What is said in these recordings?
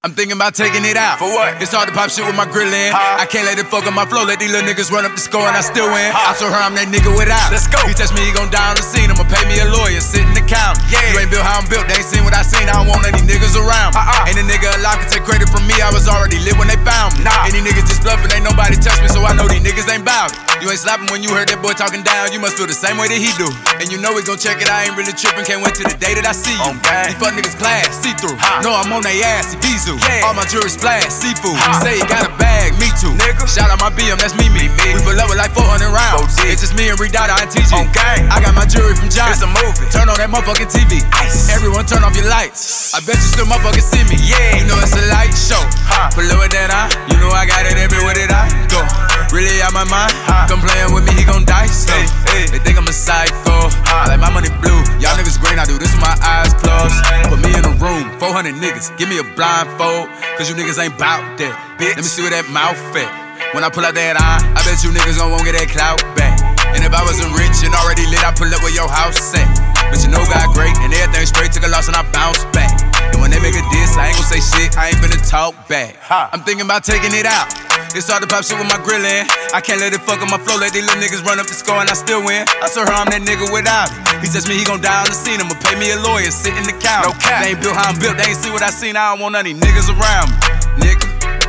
I'm thinking about taking it out. For what? It's hard to pop shit with my grill in. I can't let it fuck up my flow. Let these little niggas run up the score and I still win. I told her I'm that nigga without. Let's go. He touch me, he gon' die on the scene. I'ma pay me a lawyer, sit in the county. Yeah. You ain't built how I'm built, they ain't seen what I seen. I don't want any niggas around me. Ain't a nigga alive can take credit from me. I was already lit when they found me. Nah. Any niggas just bluffing, ain't nobody touch me, so I know these niggas ain't bout it. You ain't slapping when you heard that boy talking down. You must feel the same way that he do. And you know we gon' check it, I ain't really tripping. Can't wait till the day that I see you. These fuck niggas class, see-through. No, I'm on they ass, Evisu. Yeah. All my jewelry splash, seafood. Say you got a bag, me too. Nigga. Shout out my BM, that's me. We pull up with like 400 rounds. It's just me and Redada and TG. I got my jewelry from John. It's a movie. Turn on that motherfucking TV. Ice. Everyone turn off your lights. I bet you still motherfucking see me. Yeah. You know it's a light show. Pull up with that eye. You know I got it everywhere that I go. Really out my mind. Come playing with me, he gon' die slow. They think I'm a psycho. I like my money blue. Y'all niggas green, I do this with my eyes closed. Put me in a room, 400 niggas. Give me a blindfold, cause you niggas ain't bout that. Let me see where that mouth at. When I pull out that eye, I bet you niggas gon' won't get that clout back. And if I wasn't rich and already lit, I'd pull up where your house at. But you know God great, and everything straight. Took a loss and I bounced back. And when they make a diss, I ain't gon' say shit, I ain't finna talk back. I'm thinking about taking it out. It's hard to pop shit with my grill in. I can't let it fuck up my flow. Let these little niggas run up the score and I still win. I told her I'm that nigga without it. He touch me, he gon' die on the scene. I'ma pay me a lawyer, sit in the county. No cap. They ain't built how I'm built, they ain't see what I seen. I don't want none of these niggas around me, nigga.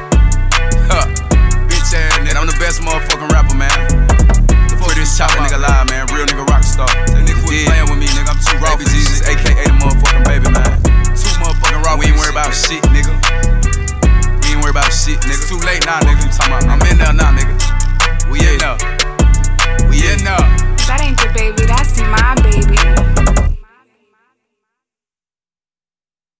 Bitch ass nigga. I'm the best motherfucking rapper, man. Before this chopper nigga live, man. Real nigga rock star. That nigga was playing with me, nigga. I'm too raw for Jesus, aka the motherfucking baby, man. Too motherfucking raw. We ain't worried about shit, nigga. We ain't worried about shit, nigga. Too late now, nigga. I'm in there now, nigga. We in there. We in there. That ain't the baby, that's my baby.